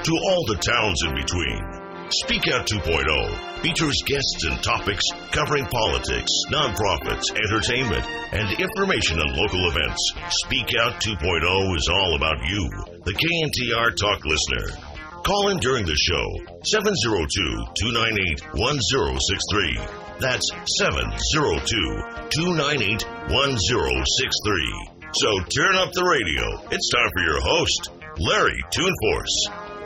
to all the towns in between. Speak Out 2.0 features guests and topics covering politics, nonprofits, entertainment, and information on local events. Speak Out 2.0 is all about you, the KNTR Talk listener. Call in during the show, 702-298-1063. That's 702-298-1063. So turn up the radio. It's time for your host, Larry Toonforce.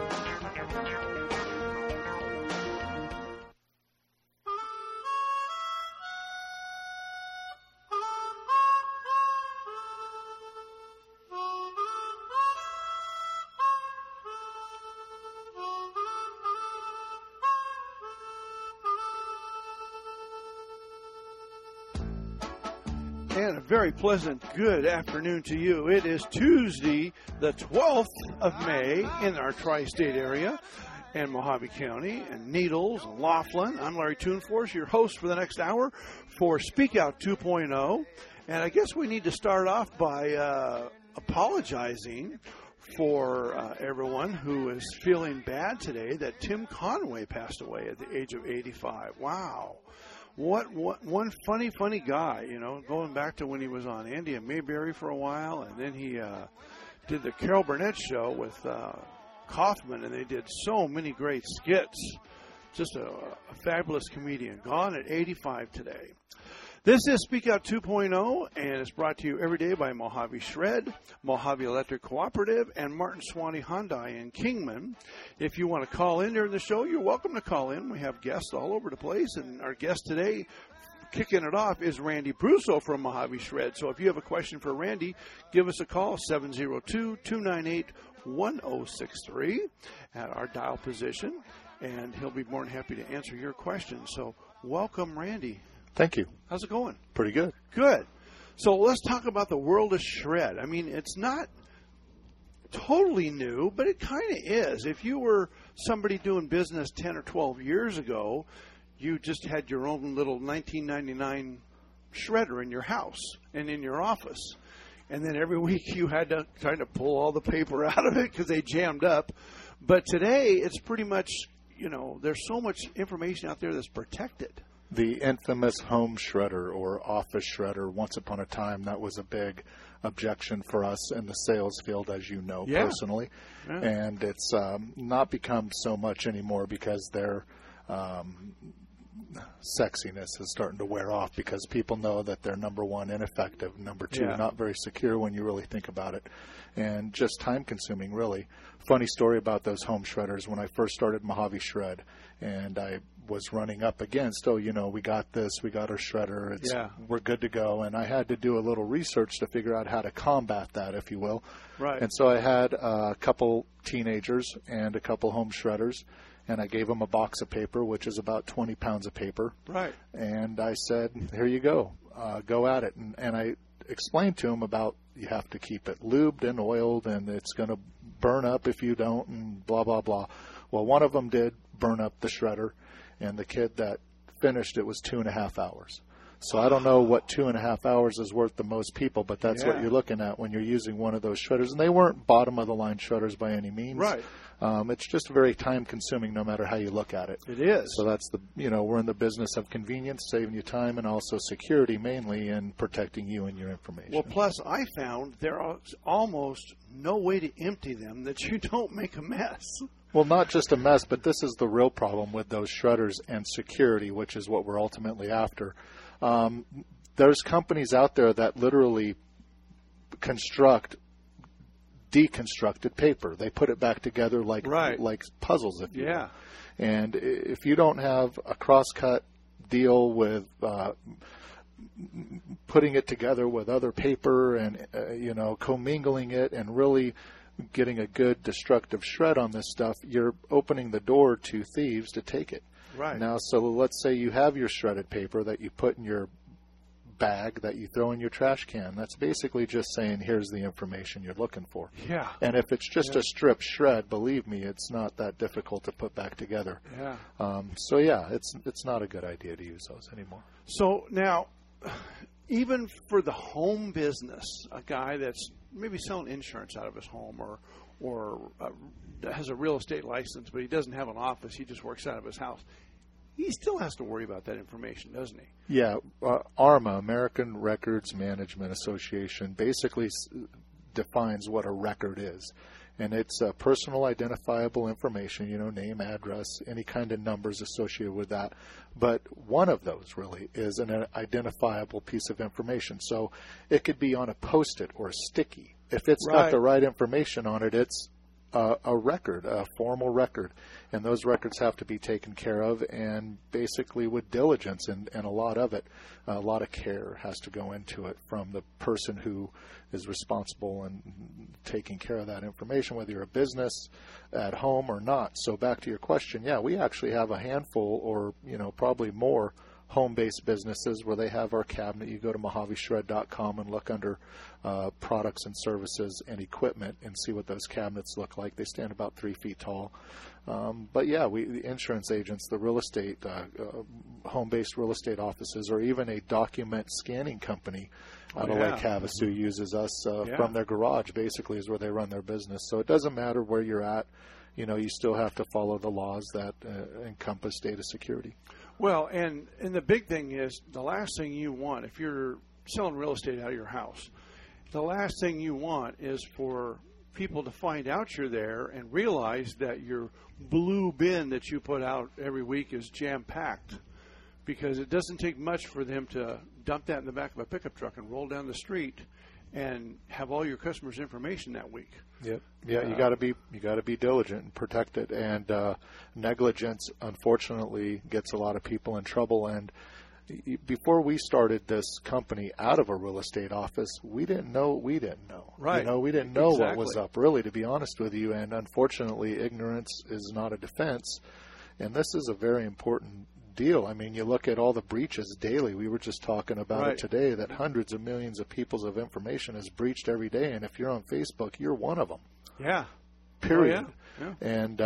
And a very pleasant good afternoon to you. It is Tuesday, the 12th of May in our tri-state area and Mojave County and Needles and Laughlin. I'm Larry Toonforce, your host for the next hour for Speak Out 2.0. And I guess we need to start off by apologizing for everyone who is feeling bad today that Tim Conway passed away at the age of 85. Wow. What one funny guy, you know, going back to when he was on Andy and Mayberry for a while, and then he did the Carol Burnett show with Kaufman, and they did so many great skits. Just a fabulous comedian. Gone at 85 today. This is Speak Out 2.0, and it's brought to you every day by Mojave Shred, Mojave Electric Cooperative, and Martin Swanee Hyundai in Kingman. If you want to call in during the show, you're welcome to call in. We have guests all over the place, and our guest today, kicking it off, is Randy Brusso from Mojave Shred. So if you have a question for Randy, give us a call, 702-298-1063 at our dial position, and he'll be more than happy to answer your questions. So welcome, Randy. Thank you. How's it going? Pretty good. Good. So let's talk about the world of shred. I mean, it's not totally new, but it kind of is. If you were somebody doing business 10 or 12 years ago, you just had your own little 1999 shredder in your house and in your office. And then every week you had to kind of pull all the paper out of it because they jammed up. But today it's pretty much, you know, there's so much information out there that's protected. The infamous home shredder or office shredder, once upon a time, that was a big objection for us in the sales field, as you know, personally. Yeah. And it's not become so much anymore because their sexiness is starting to wear off because people know that they're, number one, ineffective, number two, not very secure when you really think about it, and just time-consuming, really. Funny story about those home shredders. When I first started Mojave Shred, and I was running up against, we got this, we got our shredder, we're good to go. And I had to do a little research to figure out how to combat that, if you will. Right. And so I had a couple teenagers and a couple home shredders, and I gave them a box of paper, which is about 20 pounds of paper. Right. And I said, here you go, go at it. And I explained to them about you have to keep it lubed and oiled, and it's going to burn up if you don't, and blah, blah, blah. Well, one of them did burn up the shredder, and the kid that finished it was 2.5 hours. So I don't know what 2.5 hours is worth to most people, but that's what you're looking at when you're using one of those shredders. And they weren't bottom-of-the-line shredders by any means. Right. It's just very time-consuming no matter how you look at it. It is. So that's we're in the business of convenience, saving you time, and also security mainly in protecting you and your information. Well, plus I found there is almost no way to empty them that you don't make a mess. Well, not just a mess, but this is the real problem with those shredders and security, which is what we're ultimately after. There's companies out there that literally construct deconstructed paper. They put it back together like puzzles, if you will. And if you don't have a cross-cut deal with putting it together with other paper and, commingling it and really getting a good destructive shred on this stuff, you're opening the door to thieves to take it. Right. Now, so let's say you have your shredded paper that you put in your bag that you throw in your trash can. That's basically just saying, here's the information you're looking for. Yeah. And if it's just a strip shred, believe me, it's not that difficult to put back together. Yeah. It's not a good idea to use those anymore. So now, even for the home business, a guy that's maybe selling insurance out of his home or has a real estate license, but he doesn't have an office, he just works out of his house, he still has to worry about that information, doesn't he? Yeah. ARMA, American Records Management Association, basically defines what a record is. And it's personal identifiable information, name, address, any kind of numbers associated with that. But one of those really is an identifiable piece of information. So it could be on a Post-it or a sticky. If it's got the right information on it, it's a record, a formal record. And those records have to be taken care of, and basically with diligence, and a lot of it, a lot of care has to go into it from the person who is responsible and taking care of that information, whether you're a business at home or not. So back to your question, yeah, we actually have a handful, or probably more, home-based businesses where they have our cabinet. You go to MojaveShred.com and look under products and services and equipment and see what those cabinets look like. They stand about 3 feet tall. But yeah, the insurance agents, the real estate, home-based real estate offices, or even a document scanning company out of Lake Havasu uses us from their garage, basically, is where they run their business. So it doesn't matter where you're at. You still have to follow the laws that encompass data security. Well, and the big thing is, the last thing you want, if you're selling real estate out of your house, the last thing you want is for people to find out you're there and realize that your blue bin that you put out every week is jam-packed, because it doesn't take much for them to dump that in the back of a pickup truck and roll down the street and have all your customers' information that week. Yep. Yeah, you got to be diligent and protect it. And negligence, unfortunately, gets a lot of people in trouble. And before we started this company out of a real estate office, we didn't know. Right. We didn't know what was up, really, to be honest with you. And unfortunately, ignorance is not a defense. And this is a very important deal. I mean, you look at all the breaches daily. We were just talking about it today, that hundreds of millions of people's of information is breached every day. And if you're on Facebook, you're one of them. Yeah. Period. Oh, yeah. And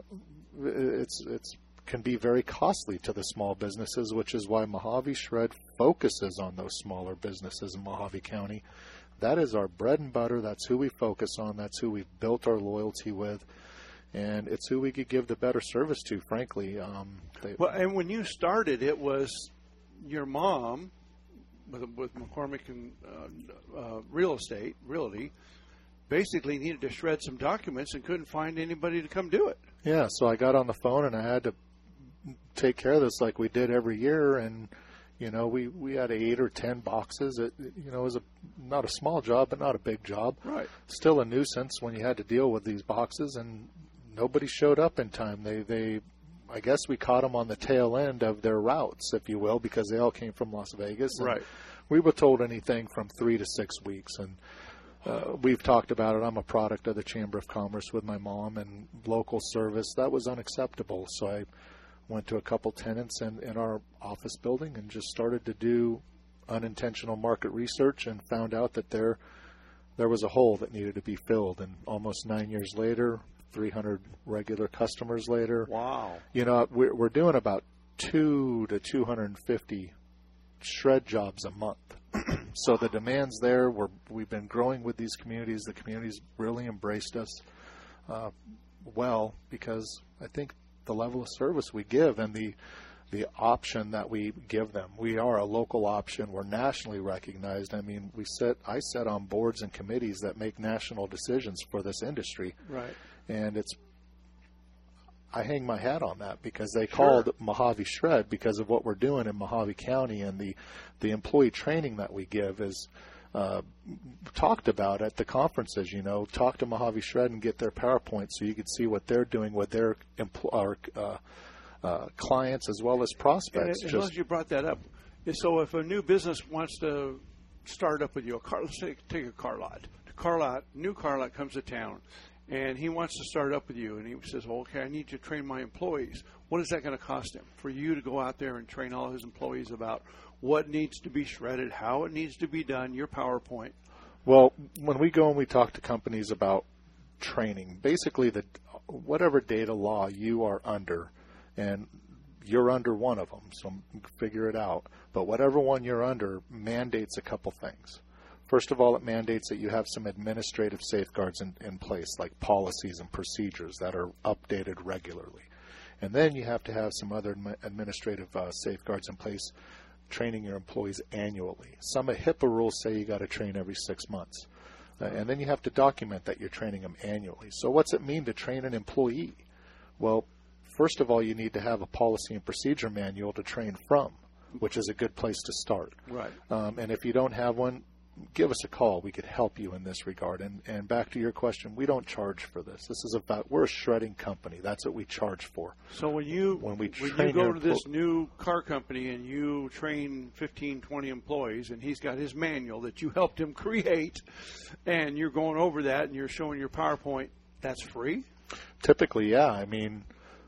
it's can be very costly to the small businesses, which is why Mojave Shred focuses on those smaller businesses in Mojave County. That is our bread and butter. That's who we focus on. That's who we've built our loyalty with. And it's who we could give the better service to, frankly. Well, and when you started, it was your mom with McCormick and Realty, basically needed to shred some documents and couldn't find anybody to come do it. Yeah, so I got on the phone and I had to take care of this like we did every year. And, we had 8 or 10 boxes. It was not a small job, but not a big job. Right. Still a nuisance when you had to deal with these boxes, and nobody showed up in time. I guess we caught them on the tail end of their routes, if you will, because they all came from Las Vegas. Right. We were told anything from 3 to 6 weeks, and we've talked about it. I'm a product of the Chamber of Commerce with my mom and local service. That was unacceptable. So I went to a couple tenants in our office building and just started to do unintentional market research and found out that there was a hole that needed to be filled. And almost 9 years later, 300 regular customers later. Wow. We're doing about 2 to 250 shred jobs a month. So the demand's there. We've been growing with these communities. The communities really embraced us well, because I think the level of service we give and the option that we give them. We are a local option. We're nationally recognized. I mean, I sit on boards and committees that make national decisions for this industry. Right. And I hang my hat on that, because they called Mojave Shred because of what we're doing in Mojave County, and the employee training that we give is talked about at the conferences. Talk to Mojave Shred and get their PowerPoint so you can see what they're doing with their clients as well as prospects. And as long as you brought that up, so if a new business wants to start up with you, let's take a car lot. New car lot comes to town, and he wants to start up with you, and he says, well, okay, I need you to train my employees. What is that going to cost him? For you to go out there and train all his employees about what needs to be shredded, how it needs to be done, your PowerPoint. Well, when we go and we talk to companies about training, basically whatever data law you are under, and you're under one of them, so figure it out. But whatever one you're under mandates a couple things. First of all, it mandates that you have some administrative safeguards in place, like policies and procedures that are updated regularly. And then you have to have some other administrative safeguards in place, training your employees annually. Some HIPAA rules say you got to train every 6 months. And then you have to document that you're training them annually. So what's it mean to train an employee? Well, first of all, you need to have a policy and procedure manual to train from, which is a good place to start. Right. And if you don't have one, give us a call. We could help you in this regard. And back to your question, we don't charge for this. This is about, we're a shredding company. That's what we charge for. So when you go to this new car company and you train 15, 20 employees, and he's got his manual that you helped him create, and you're going over that and you're showing your PowerPoint, that's free? Typically, yeah. I mean,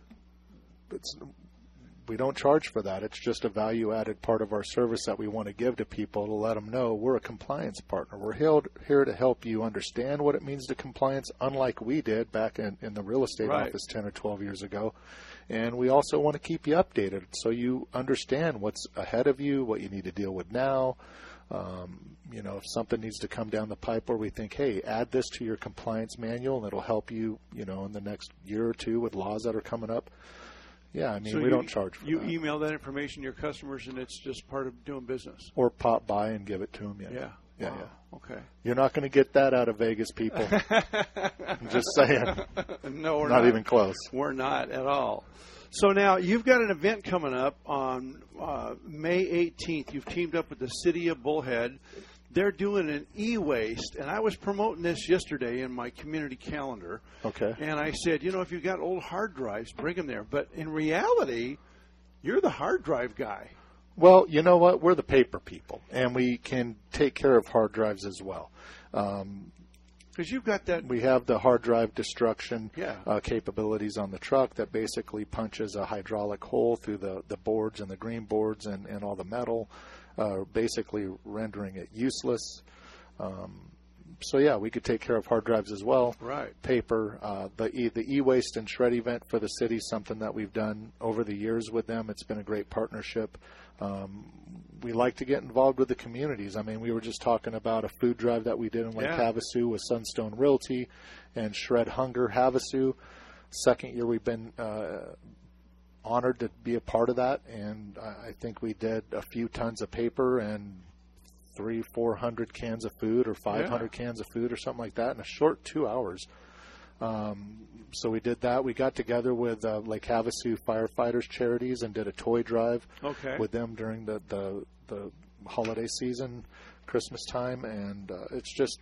we don't charge for that. It's just a value-added part of our service that we want to give to people to let them know we're a compliance partner. We're here to help you understand what it means to compliance, unlike we did back in the real estate office 10 or 12 years ago. And we also want to keep you updated so you understand what's ahead of you, what you need to deal with now. If something needs to come down the pipe where we think, hey, add this to your compliance manual and it'll help you, in the next year or two with laws that are coming up. Yeah, I mean, so we don't charge for that. You email that information to your customers, and it's just part of doing business. Or pop by and give it to them. Yeah. Yeah. Okay. You're not going to get that out of Vegas, people. I'm just saying. No, we're not. Not even close. We're not at all. So now you've got an event coming up on May 18th. You've teamed up with the City of Bullhead. They're doing an e-waste, and I was promoting this yesterday in my community calendar. Okay. And I said, if you've got old hard drives, bring them there. But in reality, you're the hard drive guy. Well, you know what? We're the paper people, and we can take care of hard drives as well. Because you've got that. We have the hard drive destruction capabilities on the truck that basically punches a hydraulic hole through the boards and the green boards and all the metal. Basically rendering it useless. So yeah, we could take care of hard drives as well. Right. Paper, the e-waste and shred event for the city, something that we've done over the years with them. It's been a great partnership. We like to get involved with the communities. I mean, we were just talking about a food drive that we did in Lake Havasu with Sunstone Realty and Shred Hunger Havasu. Second year we've been honored to be a part of that, and I think we did a few tons of paper and 300-400 cans of food or 500 cans of food or something like that in a short 2 hours. So we did that. We got together with Lake Havasu Firefighters Charities and did a toy drive with them during the holiday season, Christmas time, and it's just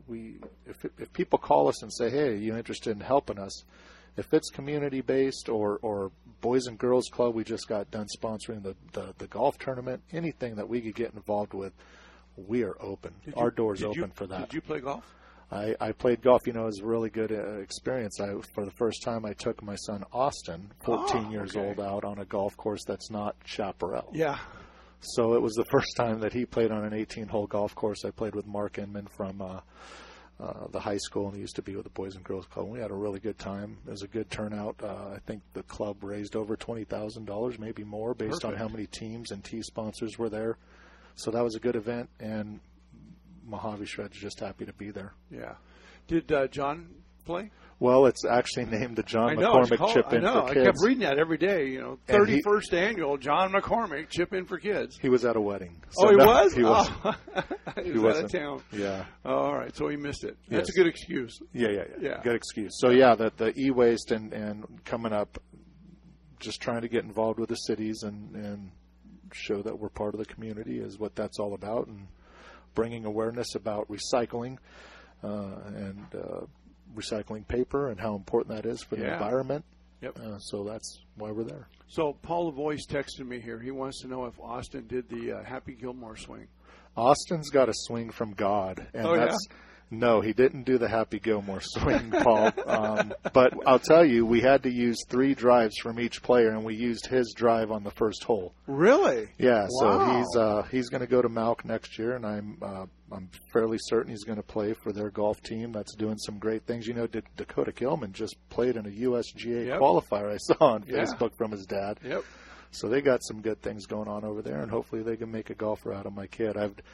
if people call us and say, hey, are you interested in helping us? If it's community-based or Boys and Girls Club, we just got done sponsoring the golf tournament, anything that we could get involved with, we are open. Our door's open for that. Did you play golf? I played golf. It was a really good experience. For the first time, I took my son Austin, 14 years old, out on a golf course that's not Chaparral. Yeah. So it was the first time that he played on an 18-hole golf course. I played with Mark Inman from the high school, and he used to be with the Boys and Girls Club. We had a really good time. It was a good turnout. I think the club raised over $20,000, maybe more, based on how many teams and tee sponsors were there. So that was a good event, and Mojave Shred's just happy to be there. Yeah. Did John play? Well, it's actually named the John McCormick Chip In for Kids. I kept reading that every day. 31st annual John McCormick Chip In for Kids. He was at a wedding. So he was? He was. He was out of town. Yeah. All right, so he missed it. That's a good excuse. Yeah. Good excuse. So the e-waste and coming up, just trying to get involved with the cities and show that we're part of the community is what that's all about, and bringing awareness about recycling and recycling paper and how important that is for the environment. Yep. So that's why we're there. So Paul LaVoice texted me here. He wants to know if Austin did the Happy Gilmore swing. Austin's got a swing from God. And No, he didn't do the Happy Gilmore swing, Paul. But I'll tell you, we had to use 3 drives from each player, and we used his drive on the first hole. Really? Yeah. Wow. So he's going to go to Malk next year, and I'm fairly certain he's going to play for their golf team that's doing some great things. Dakota Gilman just played in a USGA qualifier I saw on Facebook from his dad. Yep. So they got some good things going on over there, and hopefully they can make a golfer out of my kid.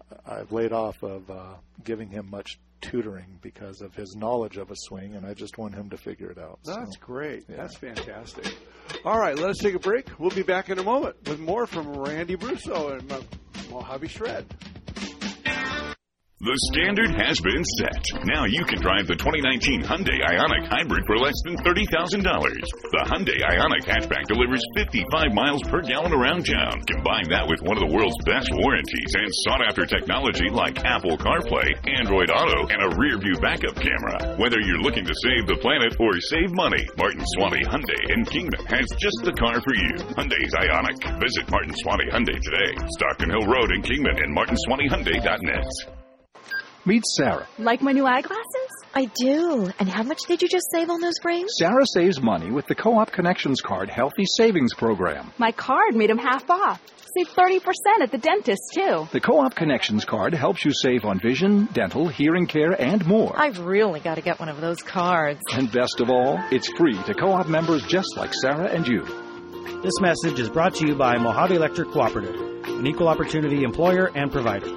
I've laid off of giving him much tutoring because of his knowledge of a swing, and I just want him to figure it out. That's great. Yeah. That's fantastic. All right, let us take a break. We'll be back in a moment with more from Randy Brusso and Mojave Shred. The standard has been set. Now you can drive the 2019 Hyundai Ioniq Hybrid for less than $30,000. The Hyundai Ioniq hatchback delivers 55 miles per gallon around town. Combine that with one of the world's best warranties and sought-after technology like Apple CarPlay, Android Auto, and a rear-view backup camera. Whether you're looking to save the planet or save money, Martin Swanee Hyundai in Kingman has just the car for you. Hyundai's Ioniq. Visit Martin Swanee Hyundai today. Stockton Hill Road in Kingman and martinswaneehyundai.net. Meet Sarah. Like my new eyeglasses? I do. And how much did you just save on those frames? Sarah saves money with the Co-op Connections Card Healthy Savings Program. My card made them half off. Save 30% at the dentist, too. The Co-op Connections Card helps you save on vision, dental, hearing care, and more. I've really got to get one of those cards. And best of all, it's free to Co-op members just like Sarah and you. This message is brought to you by Mojave Electric Cooperative, an equal opportunity employer and provider.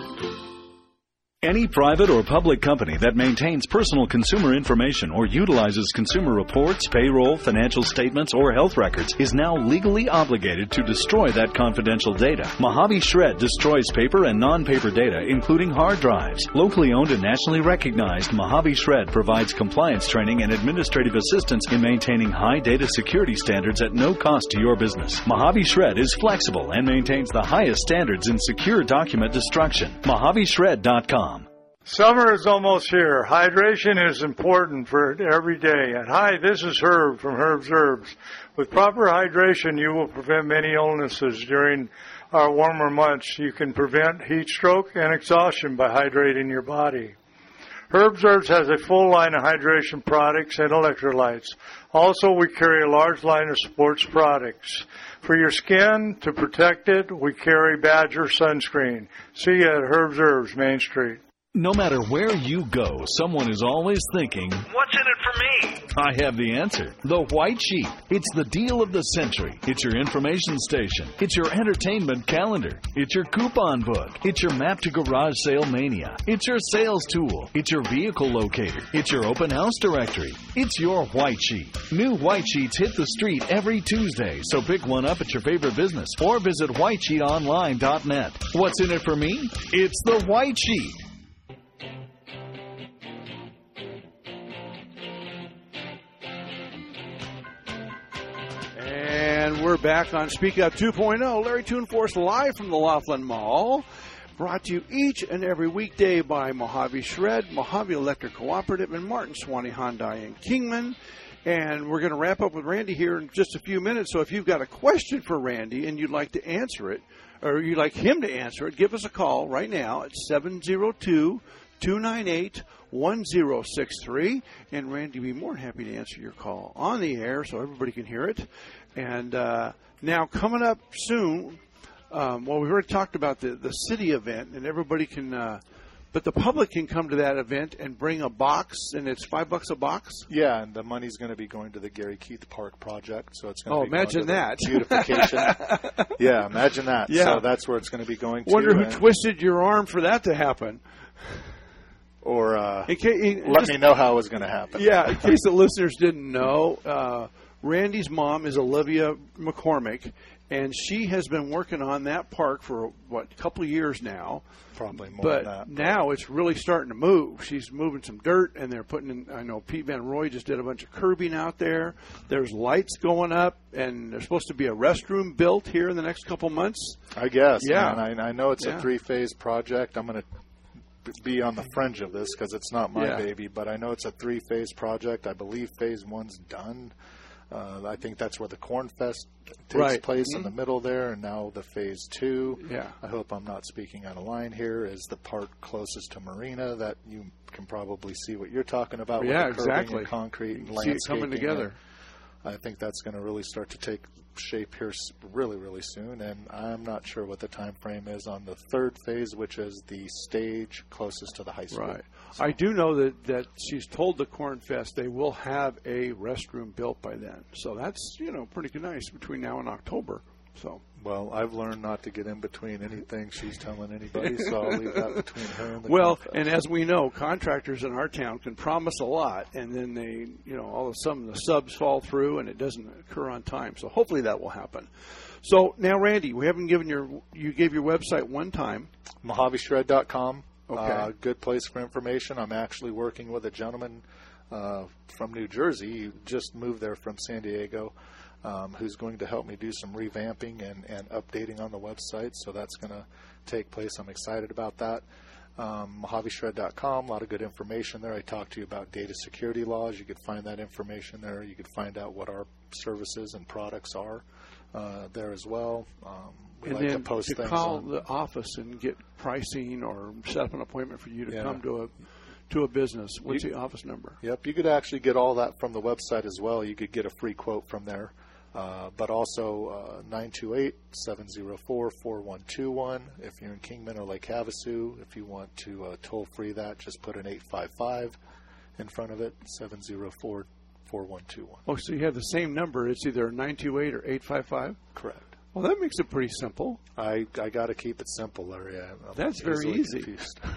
Any private or public company that maintains personal consumer information or utilizes consumer reports, payroll, financial statements, or health records is now legally obligated to destroy that confidential data. Mojave Shred destroys paper and non-paper data, including hard drives. Locally owned and nationally recognized, Mojave Shred provides compliance training and administrative assistance in maintaining high data security standards at no cost to your business. Mojave Shred is flexible and maintains the highest standards in secure document destruction. MojaveShred.com. Summer is almost here. Hydration is important for every day. And hi, this is Herb from Herb's Herbs. With proper hydration, you will prevent many illnesses during our warmer months. You can prevent heat stroke and exhaustion by hydrating your body. Herb's Herbs has a full line of hydration products and electrolytes. Also, we carry a large line of sports products. For your skin, to protect it, we carry Badger sunscreen. See you at Herb's Herbs, Main Street. No matter where you go, someone is always thinking, what's in it for me? I have the answer. The White Sheet. It's the deal of the century. It's your information station. It's your entertainment calendar. It's your coupon book. It's your map to garage sale mania. It's your sales tool. It's your vehicle locator. It's your open house directory. It's your White Sheet. New White Sheets hit the street every Tuesday, so pick one up at your favorite business or visit whitesheetonline.net. What's in it for me? It's the White Sheet. And we're back on Speak Out 2.0. Larry Toonforce live from the Laughlin Mall. Brought to you each and every weekday by Mojave Shred, Mojave Electric Cooperative, and Martin Swanee Hyundai in Kingman. And we're going to wrap up with Randy here in just a few minutes. So if you've got a question for Randy and you'd like to answer it, or you'd like him to answer it, give us a call right now at 702-298-1063. And Randy will be more than happy to answer your call on the air so everybody can hear it. And now coming up soon, well, we've already talked about the city event, and everybody can, but the public can come to that event and bring a box, and it's $5 a box? Yeah, and the money's going to be going to the Gary Keith Park project, so it's going to be imagine going to that. Beautification. Yeah, imagine that. Yeah. So that's where it's going to be going to. Wonder who twisted your arm for that to happen. Or let me know how it was going to happen. Yeah, in case the listeners didn't know, Randy's mom is Olivia McCormick, and she has been working on that park for, a couple of years now. Probably more but than that. Now it's really starting to move. She's moving some dirt, and they're putting in, I know Pete Van Roy just did a bunch of curbing out there. There's lights going up, and there's supposed to be a restroom built here in the next couple months. I guess. Yeah. Man, I know it's a 3-phase project. I'm going to be on the fringe of this because it's not my baby, but I know it's a 3-phase project. I believe phase 1's done. I think that's where the Corn Fest takes place in the middle there, and now the phase 2. Yeah. I hope I'm not speaking out of line here. Is the part closest to Marina that you can probably see what you're talking about with the curbing and concrete and landscaping. See it coming together. I think that's going to really start to take shape here really, really soon, and I'm not sure what the time frame is on the 3rd phase, which is the stage closest to the high school. Right. So. I do know that she's told the Corn Fest they will have a restroom built by then. So that's, pretty nice between now and October. So Well, I've learned not to get in between anything she's telling anybody, so I'll leave that between her and the contractor. And as we know, contractors in our town can promise a lot, and then they, all of a sudden the subs fall through and it doesn't occur on time. So hopefully that will happen. So now, Randy, we haven't given you gave your website one time. MojaveShred.com. Okay. Good place for information. I'm actually working with a gentleman from New Jersey. He just moved there from San Diego. Who's going to help me do some revamping and updating on the website. So that's going to take place. I'm excited about that. MojaveShred.com, a lot of good information there. I talked to you about data security laws. You could find that information there. You could find out what our services and products are there as well. We like to post things call the office and get pricing or set up an appointment for you to come to a business. What's the office number? Yep, you could actually get all that from the website as well. You could get a free quote from there. But also 928-704-4121 if you're in Kingman or Lake Havasu. If you want to toll free that, just put an 855 in front of it, 704-4121. Oh, so you have the same number. It's either 928 or 855? Correct. Well, that makes it pretty simple. I got to keep it simple, Larry. That's very easy.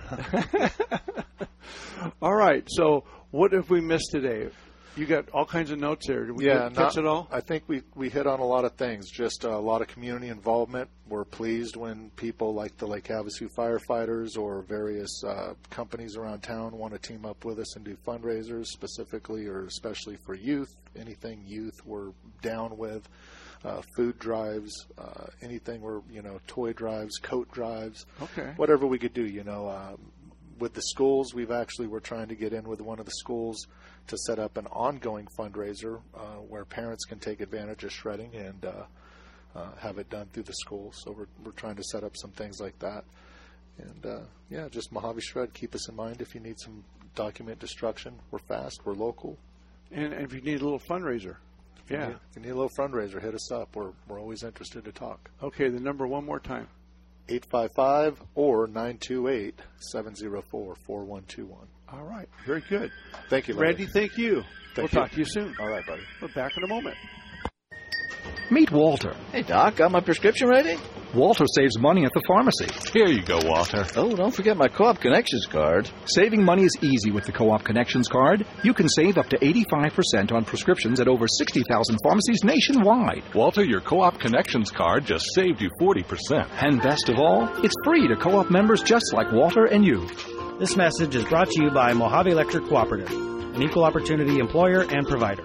All right. So what have we missed today? You got all kinds of notes there. Did we catch it all? I think we hit on a lot of things. Just a lot of community involvement. We're pleased when people like the Lake Havasu firefighters or various companies around town want to team up with us and do fundraisers specifically or especially for youth. Anything youth we're down with. Food drives, anything toy drives, coat drives. Okay. Whatever we could do, with the schools, we're trying to get in with one of the schools to set up an ongoing fundraiser where parents can take advantage of shredding and have it done through the school. So we're trying to set up some things like that. And just Mojave Shred. Keep us in mind if you need some document destruction. We're fast. We're local. And if you need a little fundraiser. Yeah. If you need a little fundraiser, hit us up. We're always interested to talk. Okay, the number one more time. 855 or 928-704-4121. All right. Very good. Thank you, Larry. Randy, thank you. We'll talk to you soon. All right, buddy. We're back in a moment. Meet Walter. Hey, Doc, got my prescription ready? Walter saves money at the pharmacy. Here you go, Walter. Oh, don't forget my Co-op Connections card. Saving money is easy with the Co-op Connections card. You can save up to 85% on prescriptions at over 60,000 pharmacies nationwide. Walter, your Co-op Connections card just saved you 40%. And best of all, it's free to Co-op members just like Walter and you. This message is brought to you by Mojave Electric Cooperative, an equal opportunity employer and provider.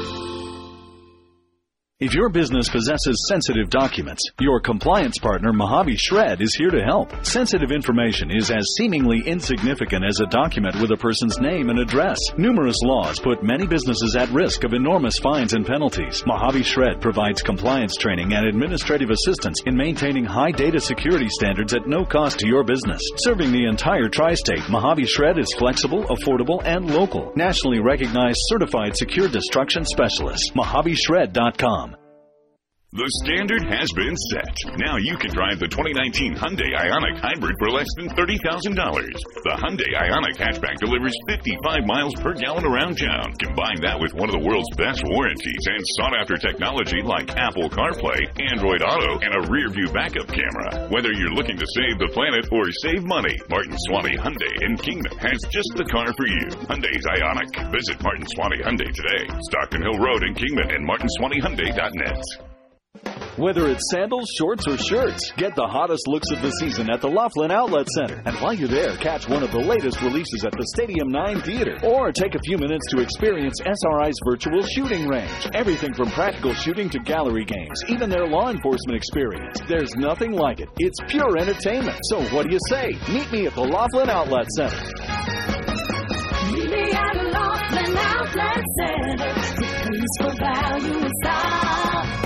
If your business possesses sensitive documents, your compliance partner, Mojave Shred, is here to help. Sensitive information is as seemingly insignificant as a document with a person's name and address. Numerous laws put many businesses at risk of enormous fines and penalties. Mojave Shred provides compliance training and administrative assistance in maintaining high data security standards at no cost to your business. Serving the entire tri-state, Mojave Shred is flexible, affordable, and local. Nationally recognized certified secure destruction specialist. MojaveShred.com. The standard has been set. Now you can drive the 2019 Hyundai Ioniq Hybrid for less than $30,000. The Hyundai Ioniq hatchback delivers 55 miles per gallon around town. Combine that with one of the world's best warranties and sought-after technology like Apple CarPlay, Android Auto, and a rear-view backup camera. Whether you're looking to save the planet or save money, Martin Swanee Hyundai in Kingman has just the car for you. Hyundai's Ioniq. Visit Martin Swanee Hyundai today. Stockton Hill Road in Kingman and martinswaneehyundai.net. Whether it's sandals, shorts, or shirts, get the hottest looks of the season at the Laughlin Outlet Center. And while you're there, catch one of the latest releases at the Stadium 9 Theater. Or take a few minutes to experience SRI's virtual shooting range. Everything from practical shooting to gallery games, even their law enforcement experience. There's nothing like it. It's pure entertainment. So what do you say? Meet me at the Laughlin Outlet Center. Meet me at the Laughlin Outlet Center. Peaceful value and style.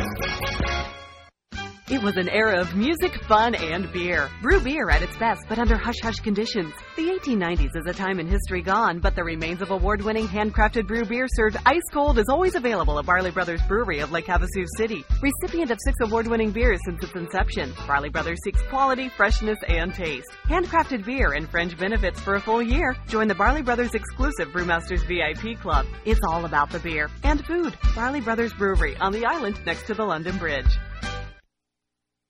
It was an era of music, fun, and beer. Brew beer at its best, but under hush-hush conditions. The 1890s is a time in history gone, but the remains of award-winning handcrafted brew beer served ice-cold is always available at Barley Brothers Brewery of Lake Havasu City. Recipient of 6 award-winning beers since its inception, Barley Brothers seeks quality, freshness, and taste. Handcrafted beer and fringe benefits for a full year. Join the Barley Brothers exclusive Brewmasters VIP Club. It's all about the beer and food. Barley Brothers Brewery on the island next to the London Bridge.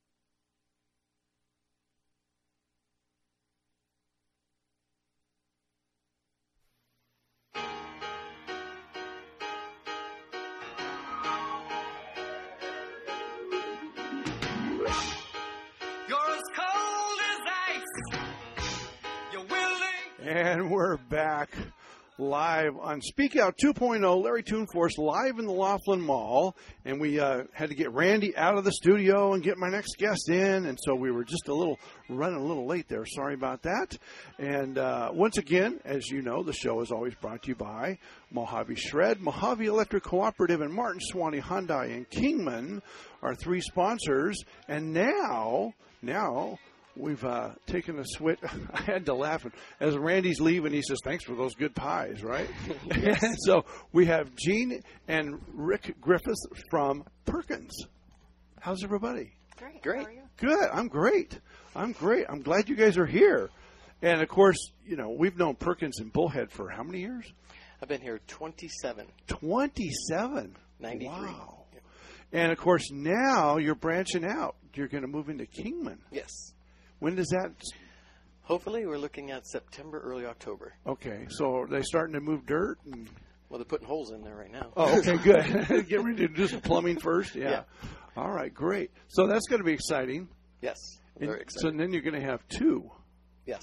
And we're back live on Speak Out 2.0, Larry Toonforce live in the Laughlin Mall. And we had to get Randy out of the studio and get my next guest in. And so we were just running a little late there. Sorry about that. And once again, as you know, the show is always brought to you by Mojave Shred, Mojave Electric Cooperative, and Martin Swanee Hyundai and Kingman are three sponsors. And now we've taken a switch. I had to laugh. As Randy's leaving, he says, thanks for those good pies, right? And so we have Gene and Rick Griffiths from Perkins. How's everybody? Great. How are you? Good. I'm great. I'm glad you guys are here. And, of course, we've known Perkins and Bullhead for how many years? I've been here 27. 27? 93. Wow. And, of course, now you're branching out. You're going to move into Kingman. Yes. When does that? Hopefully, we're looking at September, early October. Okay, so are they starting to move dirt? Well, they're putting holes in there right now. Oh, okay, good. Get ready to do some plumbing first? Yeah. All right, great. So that's going to be exciting. Yes, very exciting. So then you're going to have two. Yes.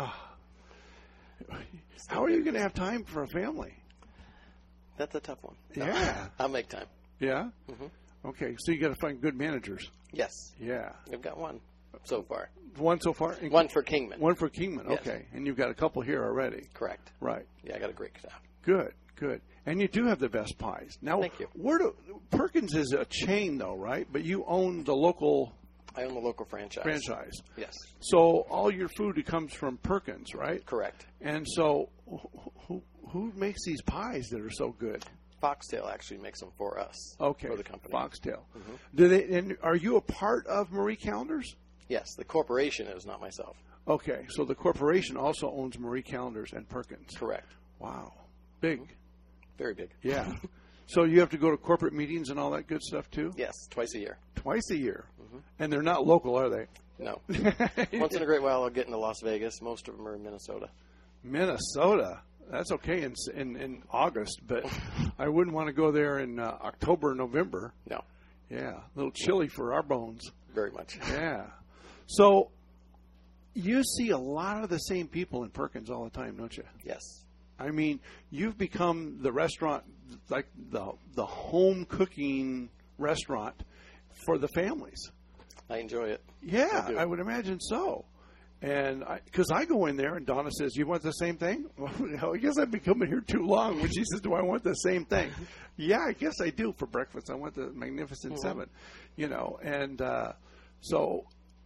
How are you going to have time for a family? That's a tough one. Yeah. I'll make time. Yeah? Mm-hmm. Okay, so you got to find good managers. Yes. Yeah. I've got one so far. One so far? One for Kingman. One for Kingman, Yes. okay. And you've got a couple here already. Correct. Right. Yeah, I got a great staff. Good. And you do have the best pies. Now, thank you. Perkins is a chain, though, right? But you own the local... I own the local franchise. Yes. So all your food comes from Perkins, right? Correct. And so who makes these pies that are so good? Foxtail actually makes them for us. Okay. For the company. Foxtail. Mm-hmm. And are you a part of Marie Callender's? Yes, the corporation is, not myself. Okay, so the corporation also owns Marie Callender's and Perkins. Correct. Wow. Big. Mm-hmm. Very big. Yeah. So you have to go to corporate meetings and all that good stuff, too? Yes, twice a year. Twice a year? Mm-hmm. And they're not local, are they? No. Once in a great while, I'll get into Las Vegas. Most of them are in Minnesota. Minnesota? That's okay in August, but I wouldn't want to go there in October, November. No. Yeah, a little chilly for our bones. Very much. Yeah. So you see a lot of the same people in Perkins all the time, don't you? Yes. I mean, you've become the restaurant, like the home cooking restaurant for the families. I enjoy it. Yeah, I would imagine so. And because I go in there and Donna says, "You want the same thing?" Well, I guess I've been coming here too long. When she says, "Do I want the same thing?" Yeah, I guess I do for breakfast. I want the Magnificent Seven, And so,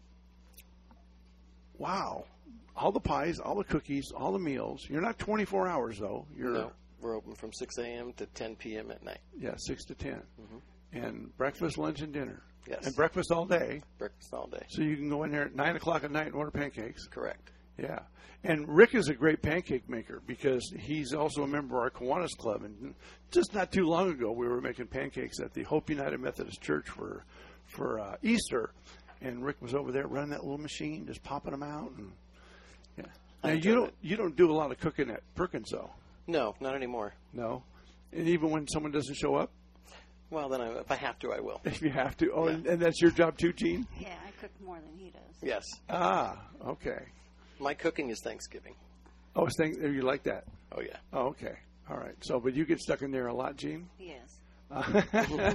wow, all the pies, all the cookies, all the meals. You're not 24 hours though. No, we're open from 6 a.m. to 10 p.m. at night. Yeah, 6 to 10, and breakfast, lunch, and dinner. Yes. And breakfast all day. Breakfast all day. So you can go in there at 9 o'clock at night and order pancakes. Correct. Yeah. And Rick is a great pancake maker because he's also a member of our Kiwanis Club. And just not too long ago, we were making pancakes at the Hope United Methodist Church for Easter. And Rick was over there running that little machine, just popping them out. And yeah. Now, you don't do a lot of cooking at Perkins, though. No, not anymore. No? And even when someone doesn't show up? Well, then if I have to, I will. If you have to. Oh, yeah. And that's your job too, Gene? Yeah, I cook more than he does. Yes. Ah, okay. My cooking is Thanksgiving. Oh, you like that? Oh, yeah. Oh, okay. All right. So, but you get stuck in there a lot, Gene? Yes.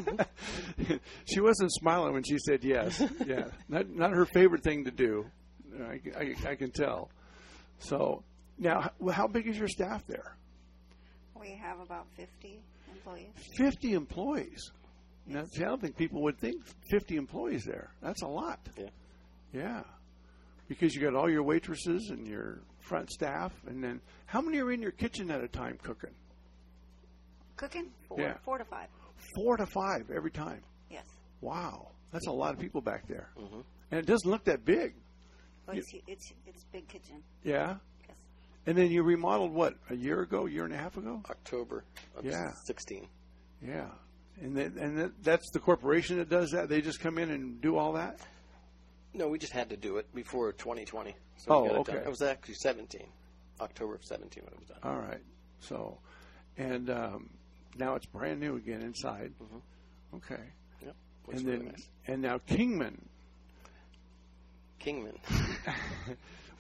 She wasn't smiling when she said yes. Yeah. Not her favorite thing to do. I can tell. So, now, how big is your staff there? We have about 50 employees. 50 employees. Now, see, I don't think people would think 50 employees there. That's a lot. Yeah. Yeah. Because you got all your waitresses and your front staff, and then how many are in your kitchen at a time cooking? Cooking? 4 to 5. 4 to 5 every time. Yes. Wow, that's a lot of people back there. Mm-hmm. And it doesn't look that big. Well, it's big kitchen. Yeah. Yes. And then you remodeled what, a year and a half ago? October of 16. Yeah. And that's the corporation that does that? They just come in and do all that? No, we just had to do it before 2020. So oh, we got it okay. done. It was actually 17. October of 17 when it was done. All right. So, and now it's brand new again inside. Mm-hmm. Okay. Yep. And really then, nice. And now Kingman.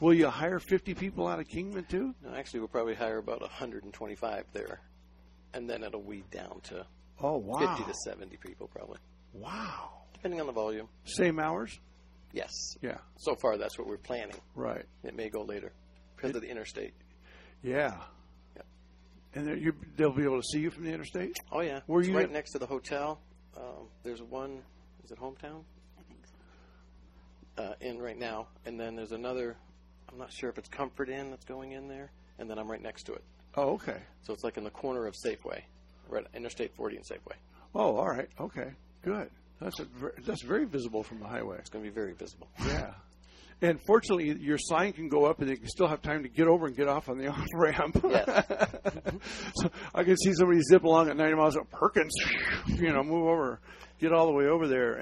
Will you hire 50 people out of Kingman, too? No, actually, we'll probably hire about 125 there. And then it'll weed down to 50 to 70 people, probably. Wow. Depending on the volume. Same hours? Yes. Yeah. So far, that's what we're planning. Right. It may go later because of the interstate. Yeah. Yep. And they'll be able to see you from the interstate? Oh, yeah. Where it's you right next to the hotel. There's one, is it Hometown? I think so. In right now. And then there's another, I'm not sure if it's Comfort Inn that's going in there. And then I'm right next to it. Oh, okay. So it's like in the corner of Safeway, right, Interstate 40 and Safeway. Oh, all right. Okay. Good. That's very visible from the highway. It's going to be very visible. Yeah. And fortunately, your sign can go up, and you can still have time to get over and get off on the off ramp. Yes. So I can see somebody zip along at 90 miles an hour, Perkins, move over, get all the way over there,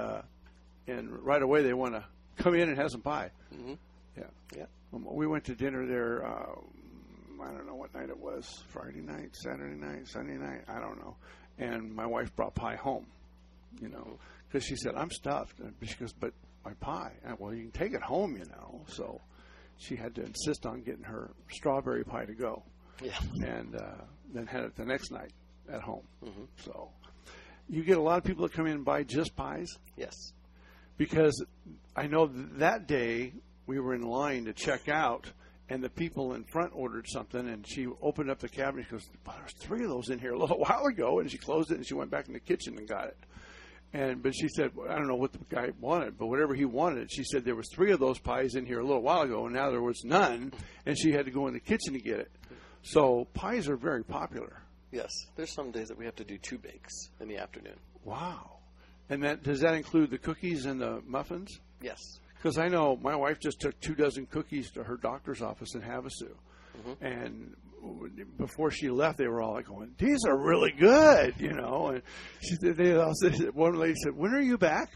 and right away they want to come in and have some pie. Mm-hmm. Yeah. Yeah. We went to dinner there. I don't know what night it was. Friday night, Saturday night, Sunday night. I don't know. And my wife brought pie home. Because she said, I'm stuffed. And she goes, but my pie. And, well, you can take it home, So she had to insist on getting her strawberry pie to go. Yeah. And then had it the next night at home. Mm-hmm. So you get a lot of people that come in and buy just pies? Yes. Because I know that day we were in line to check out, and the people in front ordered something, and she opened up the cabinet. She goes, well, there's 3 of those in here a little while ago. And she closed it, and she went back in the kitchen and got it. But she said, I don't know what the guy wanted, but whatever he wanted, she said there was 3 of those pies in here a little while ago, and now there was none, and she had to go in the kitchen to get it. So pies are very popular. Yes. There's some days that we have to do 2 bakes in the afternoon. Wow. And does that include the cookies and the muffins? Yes. Because I know my wife just took 2 dozen cookies to her doctor's office in Havasu. Mm-hmm. And before she left, they were all like going, these are really good, And she said, one lady said, when are you back?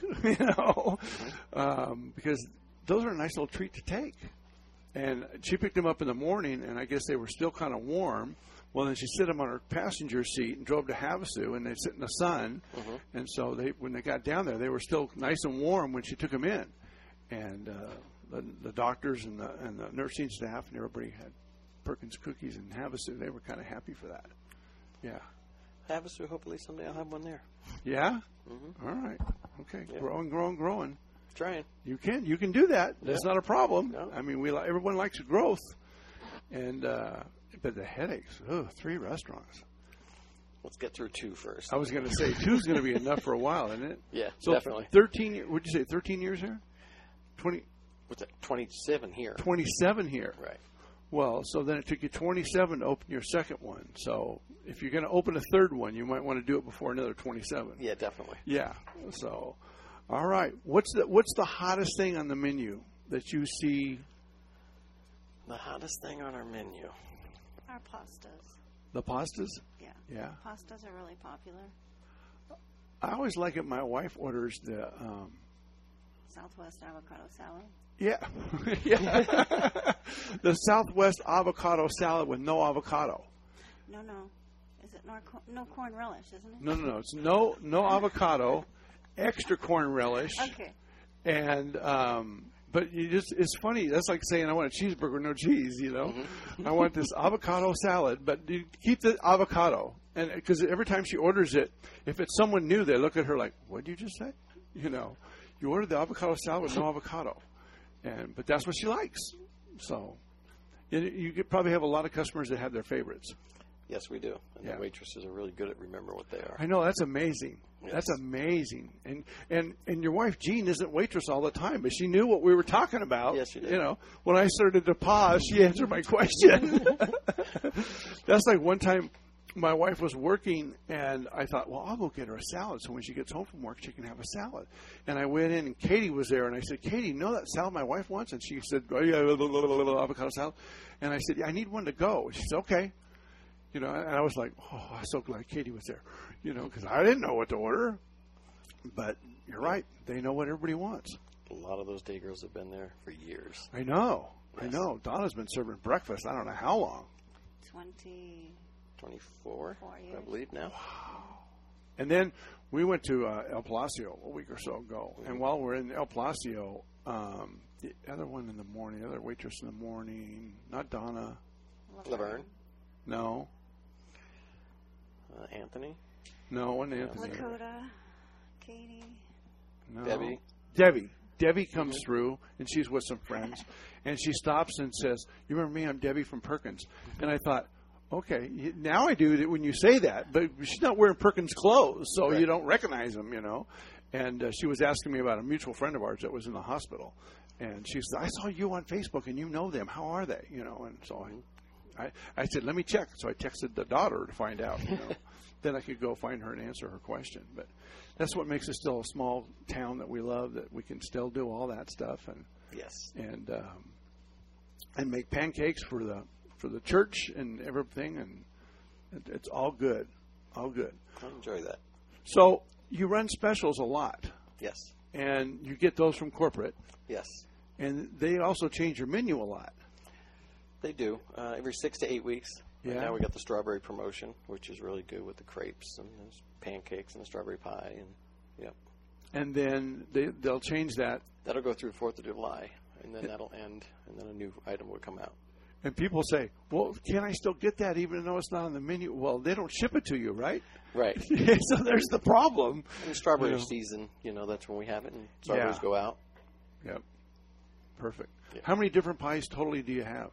Because those are a nice little treat to take. And she picked them up in the morning, and I guess they were still kind of warm. Well, then she set them on her passenger seat and drove to Havasu, and they sit in the sun. Mm-hmm. And so when they got down there, they were still nice and warm when she took them in. And the doctors and the nursing staff and everybody had Perkins cookies in Havasu. They were kind of happy for that. Yeah. Havasu, hopefully someday I'll have one there. Yeah? Mm-hmm. All right. Okay. Yeah. Growing. Trying. You can do that. That's not a problem. No. I mean, everyone likes growth. And but the headaches. 3 restaurants. Let's get through 2 first. I was going to say 2 is going to be enough for a while, isn't it? Yeah, so definitely. 13. Would you say 13 years here? 20. What's that? 27 here. 27 here. Right. Well, so then it took you 27 to open your second one. So if you're going to open a third one, you might want to do it before another 27. Yeah, definitely. Yeah. So, all right. What's the hottest thing on the menu that you see? The hottest thing on our menu. Our pastas. The pastas? Yeah. Yeah. Pastas are really popular. I always like it. My wife orders the Southwest avocado salad. Yeah. Yeah. The Southwest avocado salad with no avocado. No. Is it no corn relish, isn't it? No. It's no avocado, extra corn relish. Okay. And but it's funny. That's like saying I want a cheeseburger with no cheese. Mm-hmm. I want this avocado salad, but you keep the avocado. And because every time she orders it, if it's someone new, they look at her like, "What did you just say?" You ordered the avocado salad with no avocado, but that's what she likes. So you could probably have a lot of customers that have their favorites. Yes, we do. And the waitresses are really good at remembering what they are. I know, that's amazing. Yes. That's amazing. And your wife Jean isn't waitress all the time, but she knew what we were talking about. Yes, she did. When I started to pause, she answered my question. That's like one time my wife was working, and I thought, well, I'll go get her a salad so when she gets home from work, she can have a salad. And I went in, and Katie was there, and I said, Katie, you know that salad my wife wants? And she said, oh, yeah, avocado salad. And I said, yeah, I need one to go. And she said, okay. And I was like, oh, I'm so glad Katie was there, because I didn't know what to order. But you're right. They know what everybody wants. A lot of those day girls have been there for years. I know. Yes. I know. Donna's been serving breakfast I don't know how long. 24 years. I believe now. Wow. And then we went to El Palacio a week or so ago. Mm-hmm. And while we're in El Palacio, the other one in the morning, the other waitress in the morning. Not Donna. Laverne. No. Anthony. No, wasn't Anthony. Lakota. Katie. No. Debbie. Debbie comes through, and she's with some friends, and she stops and says, "You remember me? I'm Debbie from Perkins." And I thought, okay, now I do it when you say that, but she's not wearing Perkins clothes, so you don't recognize them, And she was asking me about a mutual friend of ours that was in the hospital, and she said, "I saw you on Facebook, and you know them. How are they?" And so I said, "Let me check." So I texted the daughter to find out. Then I could go find her and answer her question. But that's what makes it still a small town that we love, that we can still do all that stuff and and make pancakes for the church and everything, and it's all good, all good. I enjoy that. So you run specials a lot. Yes. And you get those from corporate. Yes. And they also change your menu a lot. They do. Every 6 to 8 weeks. Yeah. Now we got the strawberry promotion, which is really good with the crepes and the pancakes and the strawberry pie. And then they'll change that. That'll go through 4th of July, and then that'll end, and then a new item will come out. And people say, "Well, can I still get that even though it's not on the menu?" Well, they don't ship it to you, right? Right. So there's the problem. And strawberry season, that's when we have it, and strawberries go out. Yep. Perfect. Yeah. How many different pies totally do you have?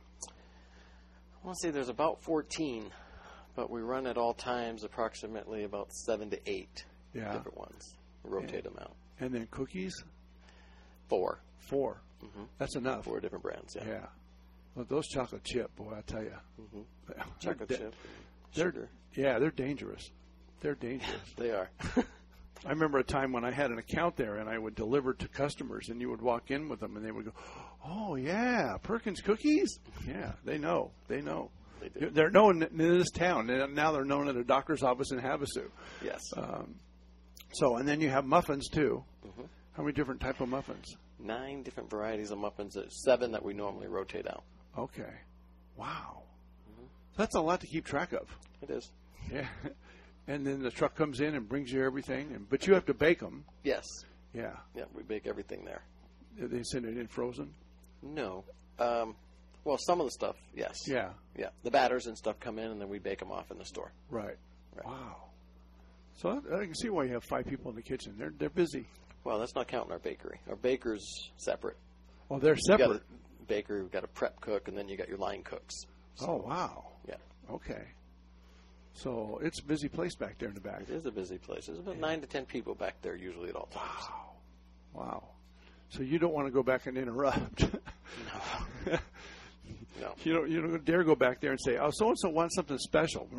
I want to say there's about 14, but we run at all times approximately about 7 to 8 different ones. We rotate them out. And then cookies? 4. 4. Mm-hmm. That's enough. 4 different brands, yeah. Well, those chocolate chip, boy, I tell you. Mm-hmm. Chocolate chip. They're dangerous. They're dangerous. They are. I remember a time when I had an account there, and I would deliver to customers, and you would walk in with them, and they would go, "Oh, yeah, Perkins cookies?" Yeah, they know. They know. They're known in this town, and now they're known at a doctor's office in Havasu. Yes. And then you have muffins, too. Mm-hmm. How many different type of muffins? 9 different varieties of muffins. 7 that we normally rotate out. Okay. Wow. Mm-hmm. That's a lot to keep track of. It is. Yeah. And then the truck comes in and brings you everything, but you have to bake them. Yes. Yeah. Yeah, we bake everything there. They send it in frozen? No. Well, some of the stuff, yes. Yeah. Yeah. The batters and stuff come in, and then we bake them off in the store. Right. Wow. So I can see why you have 5 people in the kitchen. They're busy. Well, that's not counting our bakery. Our baker's separate. Oh, they're separate. You got a baker, we've got a prep cook, and then you got your line cooks. So, oh, wow. Yeah. Okay. So it's a busy place back there in the back. It is a busy place. There's about 9 to 10 people back there usually at all times. Wow. So you don't want to go back and interrupt. No. No. You don't dare go back there and say, "Oh, so-and-so wants something special."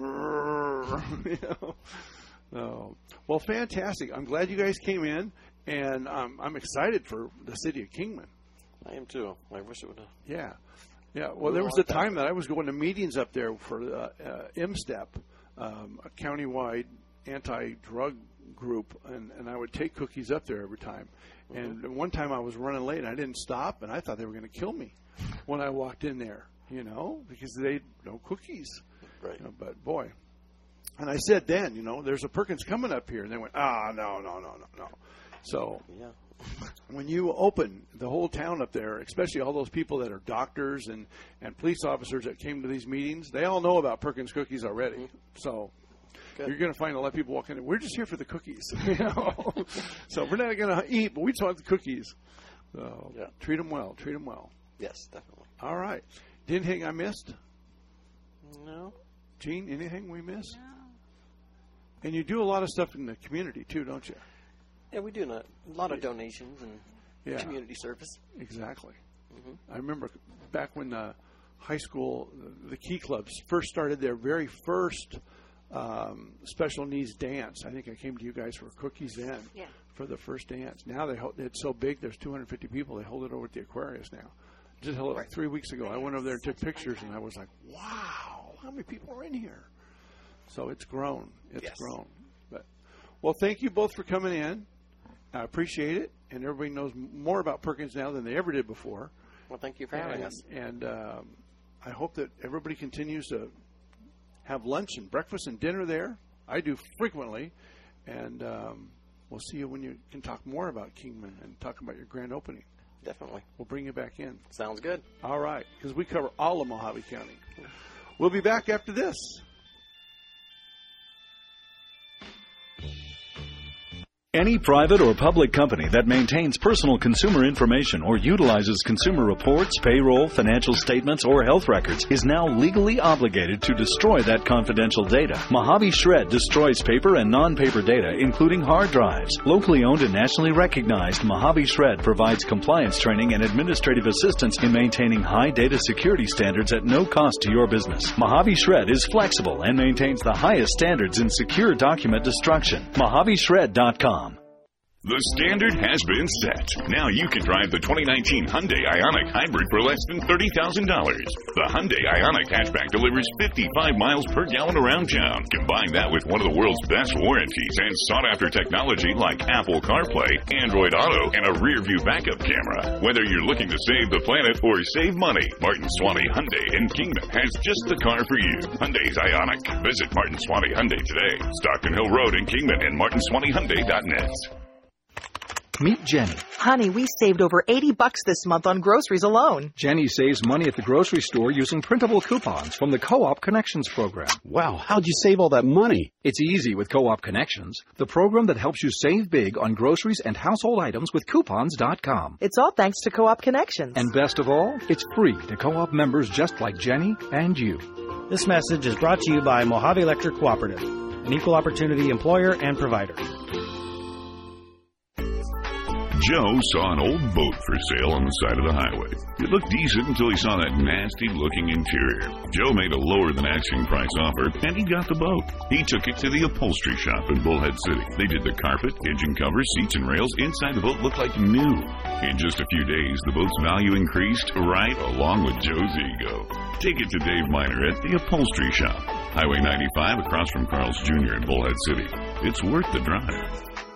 No. Well, fantastic. I'm glad you guys came in, and I'm excited for the city of Kingman. I am too. I wish it would have. Yeah. Yeah. Well, there was a time that I was going to meetings up there for MSTEP, a countywide anti-drug group, and I would take cookies up there every time. Mm-hmm. And one time I was running late, and I didn't stop, and I thought they were going to kill me when I walked in there, because they no cookies. Right. But, boy. And I said then, there's a Perkins coming up here. And they went, no. So when you open the whole town up there, especially all those people that are doctors and police officers that came to these meetings, they all know about Perkins cookies already. Mm-hmm. So you're going to find a lot of people walking in. We're just here for the cookies. So we're not going to eat, but we just want the cookies. So treat them well. Treat them well. Yes, definitely. All right. Anything I missed? No. Gene, anything we missed? No. And you do a lot of stuff in the community, too, don't you? Yeah, we do a lot of donations and community service. Exactly. Mm-hmm. I remember back when the high school, the Key Clubs first started their very first special needs dance. I think I came to you guys for cookies then for the first dance. Now it's so big, there's 250 people. They hold it over at the Aquarius now. Just held it like 3 weeks ago. I went over there and took pictures, and I was like, wow, how many people are in here? So it's grown. It's grown. But well, thank you both for coming in. I appreciate it. And everybody knows more about Perkins now than they ever did before. Well, thank you for having us. And I hope that everybody continues to have lunch and breakfast and dinner there. I do frequently. And we'll see you when you can talk more about Kingman and talk about your grand opening. definitely. We'll bring you back in. Sounds good. All right, because we cover all of Mojave County. We'll be back after this. Any private or public company that maintains personal consumer information or utilizes consumer reports, payroll, financial statements, or health records is now legally obligated to destroy that confidential data. Mojave Shred destroys paper and non-paper data, including hard drives. Locally owned and nationally recognized, Mojave Shred provides compliance training and administrative assistance in maintaining high data security standards at no cost to your business. Mojave Shred is flexible and maintains the highest standards in secure document destruction. MojaveShred.com. The standard has been set. Now you can drive the 2019 Hyundai Ioniq Hybrid for less than $30,000. The Hyundai Ioniq hatchback delivers 55 miles per gallon around town. Combine that with one of the world's best warranties and sought-after technology like Apple CarPlay, Android Auto, and a rear-view backup camera. Whether you're looking to save the planet or save money, Martin Swanee Hyundai in Kingman has just the car for you. Hyundai's Ioniq. Visit Martin Swanee Hyundai today. Stockton Hill Road in Kingman and martinswaneehyundai.net. Meet Jenny. Honey, we saved over $80 this month on groceries alone. Jenny saves money at the grocery store using printable coupons from the Co-op Connections program. Wow, how'd you save all that money? It's easy with Co-op Connections, the program that helps you save big on groceries and household items with coupons.com. It's all thanks to Co-op Connections. And best of all, it's free to Co-op members just like Jenny and you. This message is brought to you by Mojave Electric Cooperative, an equal opportunity employer and provider. Joe saw an old boat for sale on the side of the highway. It looked decent until he saw that nasty-looking interior. Joe made a lower-than-asking price offer, and he got the boat. He took it to the upholstery shop in Bullhead City. They did the carpet, engine covers, seats, and rails. Inside the boat looked like new. In just a few days, the boat's value increased right along with Joe's ego. Take it to Dave Miner at the upholstery shop. Highway 95 across from Carl's Jr. in Bullhead City. It's worth the drive.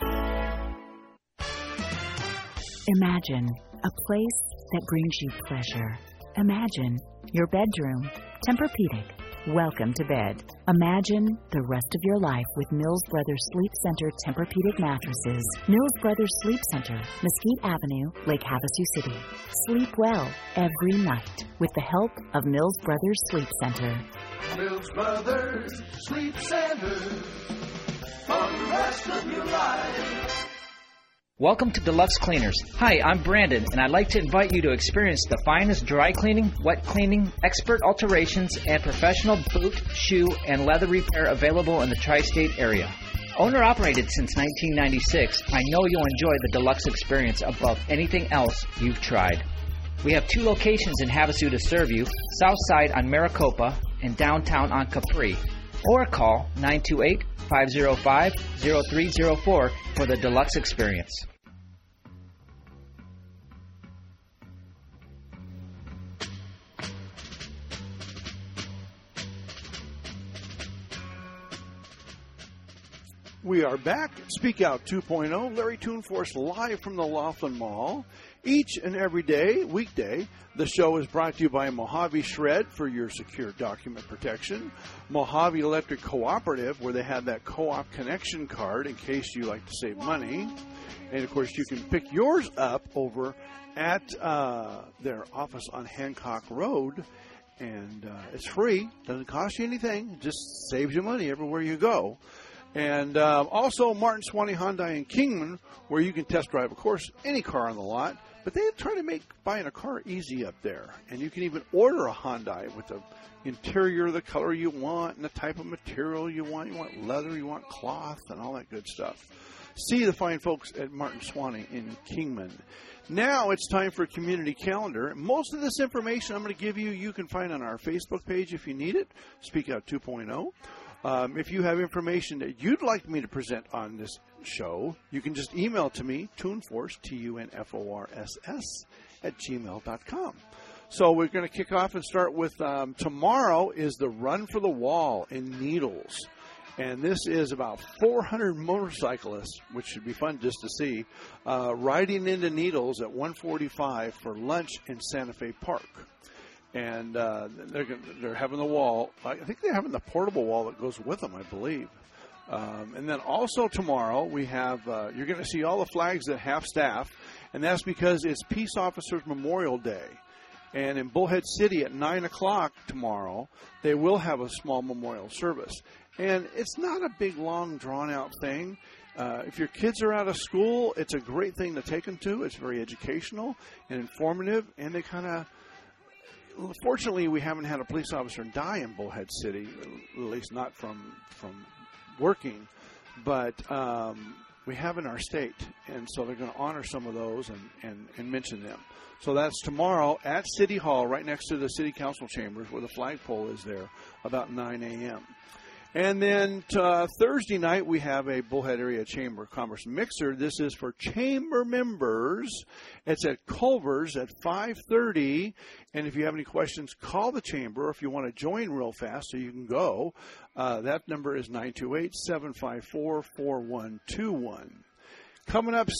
Imagine a place that brings you pleasure. Imagine your bedroom, Tempur-Pedic. Welcome to bed. Imagine the rest of your life with Mills Brothers Sleep Center Tempur-Pedic mattresses. Mills Brothers Sleep Center, Mesquite Avenue, Lake Havasu City. Sleep well every night with the help of Mills Brothers Sleep Center. Mills Brothers Sleep Center for the rest of your life. Welcome to Deluxe Cleaners. Hi, I'm Brandon, and I'd like to invite you to experience the finest dry cleaning, wet cleaning, expert alterations, and professional boot, shoe, and leather repair available in the tri-state area. Owner-operated since 1996, I know you'll enjoy the Deluxe experience above anything else you've tried. We have 2 locations in Havasu to serve you, south side on Maricopa and downtown on Capri. Or call 928-505-0304 for the Deluxe experience. We are back. Speak Out 2.0. Larry Toonforce live from the Laughlin Mall. Each and every day, weekday, the show is brought to you by Mojave Shred for your secure document protection. Mojave Electric Cooperative, where they have that co-op connection card in case you like to save money. And, of course, you can pick yours up over at their office on Hancock Road. And it's free. Doesn't cost you anything. It just saves you money everywhere you go. And also Martin Swanee Hyundai in Kingman, where you can test drive, of course, any car on the lot. But they try to make buying a car easy up there. And you can even order a Hyundai with the interior, the color you want, and the type of material you want. You want leather, you want cloth, and all that good stuff. See the fine folks at Martin Swanee in Kingman. Now it's time for a community calendar. Most of this information I'm going to give you, you can find on our Facebook page if you need it, Speak Out 2.0. If you have information that you'd like me to present on this show, you can just email to me, Toonforce, TUNFORSS, @gmail.com. So we're going to kick off and start with tomorrow is the Run for the Wall in Needles. And this is about 400 motorcyclists, which should be fun just to see, riding into Needles at 1:45 for lunch in Santa Fe Park. And they're having the wall. I think they're having the portable wall that goes with them, I believe. And then also tomorrow we have, you're going to see all the flags at half-staff, and that's because it's Peace Officers Memorial Day. And in Bullhead City at 9 o'clock tomorrow, they will have a small memorial service. And it's not a big, long, drawn-out thing. If your kids are out of school, it's a great thing to take them to. It's very educational and informative, and they kind of, fortunately, we haven't had a police officer die in Bullhead City, at least not from working, but we have in our state, and so they're going to honor some of those and mention them. So that's tomorrow at City Hall, right next to the City Council chambers, where the flagpole is there, about 9 a.m. And then Thursday night, we have a Bullhead Area Chamber of Commerce mixer. This is for chamber members. It's at Culver's at 5:30. And if you have any questions, call the chamber. If you want to join real fast so you can go, that number is 928-754-4121. Coming up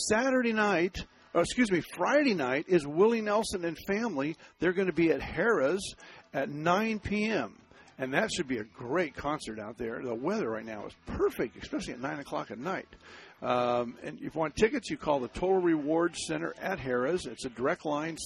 Friday night is Willie Nelson and family. They're going to be at Harrah's at 9 p.m., and that should be a great concert out there. The weather right now is perfect, especially at 9 o'clock at night. And if you want tickets, you call the Total Rewards Center at Harrah's. It's a direct line,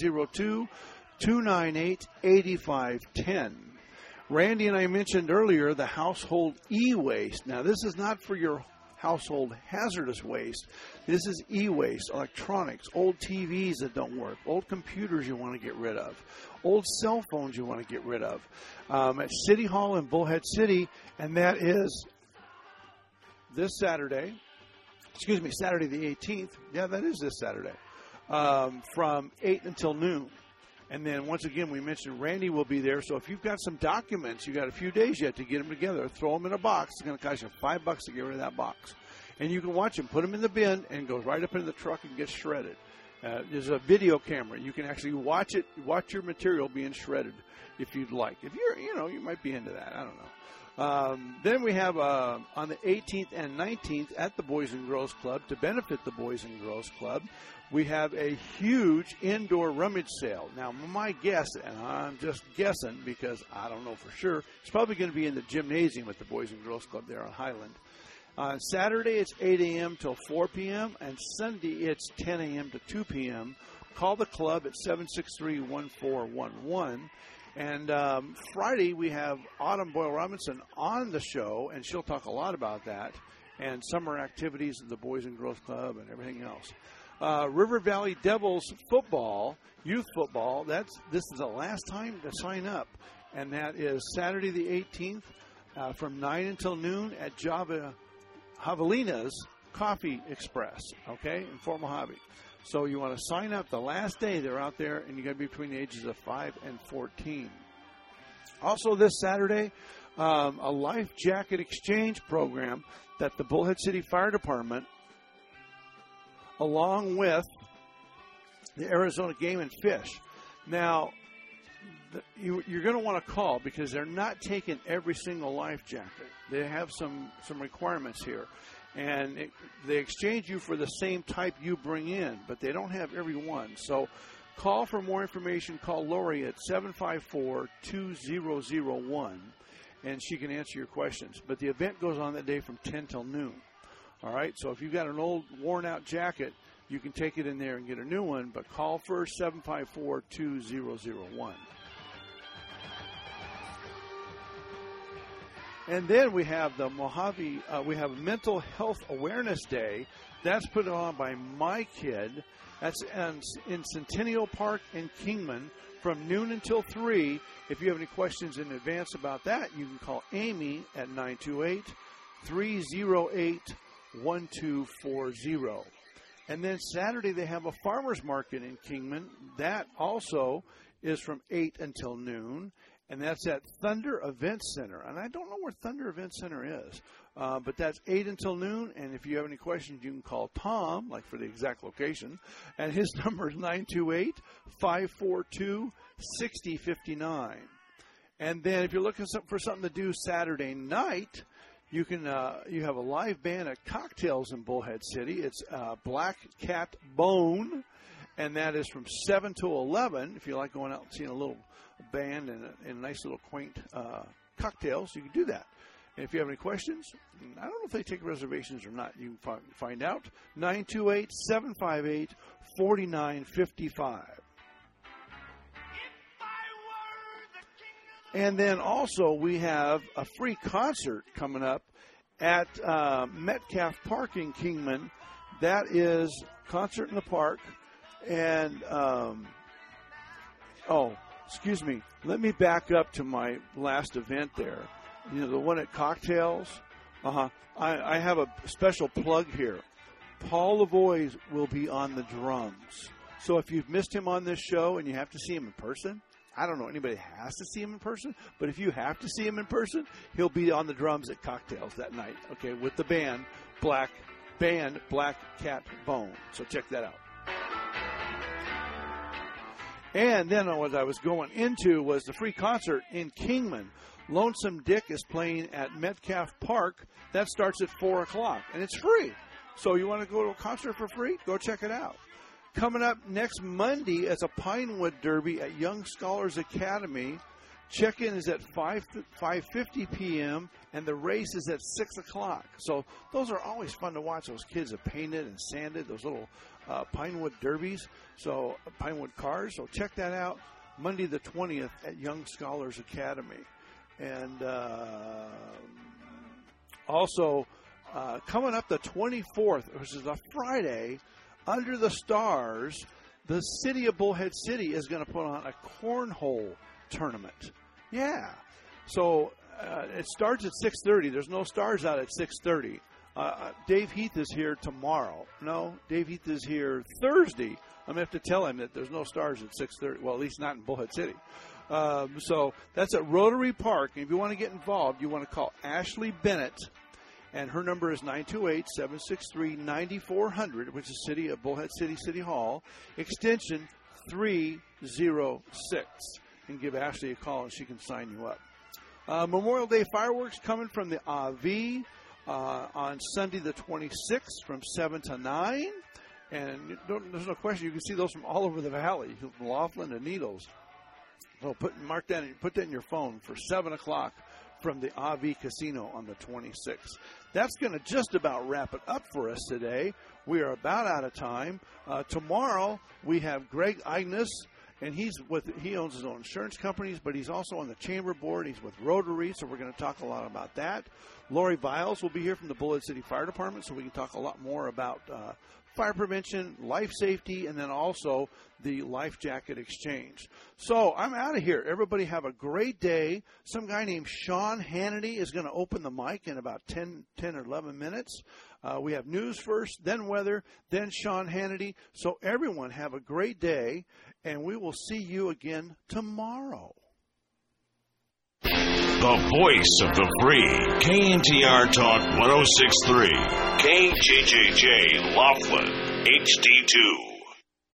702-298-8510. Randy and I mentioned earlier the household e-waste. Now, this is not for your household hazardous waste. This is e-waste, electronics, old TVs that don't work, old computers you want to get rid of, old cell phones you want to get rid of. At City Hall in Bullhead City, and that is this Saturday. Saturday the 18th. Yeah, that is this Saturday, from 8 until noon. And then, once again, we mentioned Randy will be there. So if you've got some documents, you've got a few days yet to get them together, throw them in a box. It's going to cost you $5 to get rid of that box. And you can watch them, put them in the bin, and go right up into the truck and get shredded. There's a video camera. You can actually watch your material being shredded if you'd like. If you're, you might be into that. I don't know. Then we have on the 18th and 19th at the Boys and Girls Club, to benefit the Boys and Girls Club, we have a huge indoor rummage sale. Now, my guess, and I'm just guessing because I don't know for sure, it's probably going to be in the gymnasium at the Boys and Girls Club there on Highland. On Saturday, it's 8 a.m. till 4 p.m., and Sunday, it's 10 a.m. to 2 p.m. Call the club at 763-1411. And Friday, we have Autumn Boyle Robinson on the show, and she'll talk a lot about that and summer activities of the Boys and Girls Club and everything else. River Valley Devils football, youth football, this is the last time to sign up, and that is Saturday the 18th from 9 until noon at Javelina's Coffee Express, okay, in Fort Mojave. So you want to sign up the last day they're out there, and you got to be between the ages of 5 and 14. Also this Saturday, a life jacket exchange program that the Bullhead City Fire Department, along with the Arizona Game and Fish. Now, you're going to want to call because they're not taking every single life jacket. They have some requirements here. And they exchange you for the same type you bring in, but they don't have every one. So call for more information. Call Lori at 754-2001, and she can answer your questions. But the event goes on that day from 10 till noon. All right, so if you've got an old worn-out jacket, you can take it in there and get a new one, but call first, 754-2001. And then we have the Mojave, we have Mental Health Awareness Day. That's put on by My Kid. That's in Centennial Park in Kingman from noon until 3. If you have any questions in advance about that, you can call Amy at 928-308-1240. And then Saturday they have a farmer's market in Kingman. That also is from 8 until noon. And that's at Thunder Event Center. And I don't know where Thunder Event Center is, but that's 8 until noon. And if you have any questions, you can call Tom, like for the exact location. And his number is 928-542-6059. And then if you're looking for something to do Saturday night, you can you have a live band at Cocktails in Bullhead City. It's Black Cat Bone, and that is from 7 to 11. If you like going out and seeing a little band and a nice little quaint cocktails, you can do that. And if you have any questions, I don't know if they take reservations or not. You can find out. 928-758-4955. And then also we have a free concert coming up at Metcalf Park in Kingman. That is Concert in the Park. And, excuse me. Let me back up to my last event there. You know, the one at Cocktails. I have a special plug here. Paul Lavoie will be on the drums. So if you've missed him on this show and you have to see him in person, I don't know anybody has to see him in person, but if you have to see him in person, he'll be on the drums at Cocktails that night, okay, with the band Black Cat Bone. So check that out. And then what I was going into was the free concert in Kingman. Lonesome Dick is playing at Metcalf Park. That starts at 4 o'clock, and it's free. So you want to go to a concert for free? Go check it out. Coming up next Monday is a Pinewood Derby at Young Scholars Academy. Check-in is at 5:50 p.m., and the race is at 6 o'clock. So those are always fun to watch. Those kids have painted and sanded those little Pinewood Derbies, so Pinewood cars. So check that out Monday the 20th at Young Scholars Academy. And also coming up the 24th, which is a Friday, Under the Stars, the city of Bullhead City is going to put on a cornhole tournament. Yeah. So it starts at 6:30. There's no stars out at 6:30. Dave Heath is here tomorrow. No, Dave Heath is here Thursday. I'm going to have to tell him that there's no stars at 6:30. Well, at least not in Bullhead City. So that's at Rotary Park. And if you want to get involved, you want to call Ashley Bennett. And her number is 928-763-9400, which is City of Bullhead City Hall, extension 306. And give Ashley a call, and she can sign you up. Memorial Day fireworks coming from the AV on Sunday the 26th from 7 to 9. And there's no question, you can see those from all over the valley, from Laughlin to Needles. So put that in your phone for 7 o'clock. From the AV Casino on the 26th. That's going to just about wrap it up for us today. We are about out of time. Tomorrow we have Greg Ignis, and he owns his own insurance companies, but he's also on the chamber board. He's with Rotary, so we're going to talk a lot about that. Lori Viles will be here from the Bullhead City Fire Department, so we can talk a lot more about fire prevention, life safety, and then also the life jacket exchange. So I'm out of here. Everybody have a great day. Some guy named Sean Hannity is going to open the mic in about 10 or 11 minutes. We have news first, then weather, then Sean Hannity. So everyone have a great day, and we will see you again tomorrow. The voice of the free. KNTR Talk 106.3. KJJJ Laughlin HD2.